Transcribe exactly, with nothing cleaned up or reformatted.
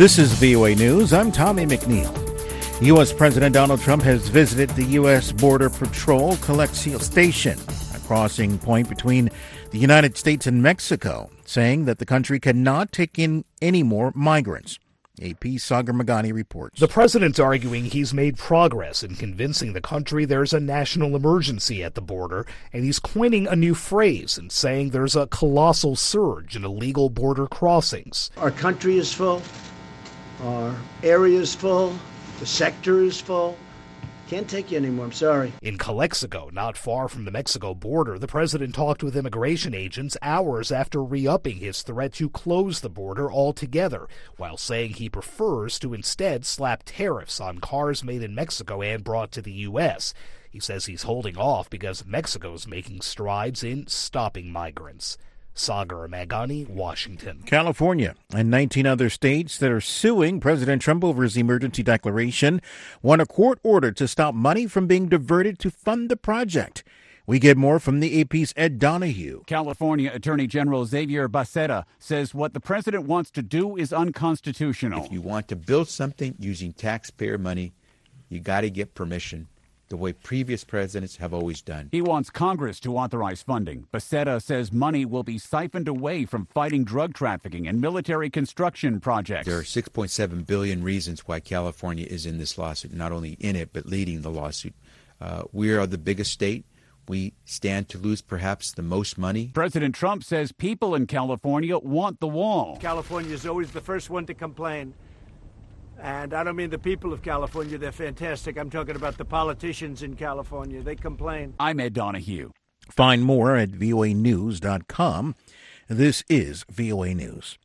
This is V O A News. I'm Tommy McNeil. U S. President Donald Trump has visited the U S. Border Patrol Calexico Station, a crossing point between the United States and Mexico, saying that the country cannot take in any more migrants. A P Sagar Magani reports. The president's arguing he's made progress in convincing the country there's a national emergency at the border, and he's coining a new phrase and saying there's a colossal surge in illegal border crossings. Our country is full. Our area is full. The sector is full. Can't take you anymore, I'm sorry. In Calexico, not far from the Mexico border, the president talked with immigration agents hours after re-upping his threat to close the border altogether, while saying he prefers to instead slap tariffs on cars made in Mexico and brought to the U S. He says he's holding off because Mexico's making strides in stopping migrants. Sagar Magani, Washington. California and nineteen other states that are suing President Trump over his emergency declaration want a court order to stop money from being diverted to fund the project. We get more from the A P's Ed Donahue. California Attorney General Xavier Becerra says what the president wants to do is unconstitutional. If you want to build something using taxpayer money, you got to get permission, the way previous presidents have always done. He wants Congress to authorize funding. Becerra says money will be siphoned away from fighting drug trafficking and military construction projects. There are six point seven billion reasons why California is in this lawsuit, not only in it, but leading the lawsuit. Uh, we are the biggest state. We stand to lose perhaps the most money. President Trump says people in California want the wall. California is always the first one to complain. And I don't mean the people of California, they're fantastic. I'm talking about the politicians in California. They complain. I'm Ed Donahue. Find more at V O A news dot com. This is V O A News.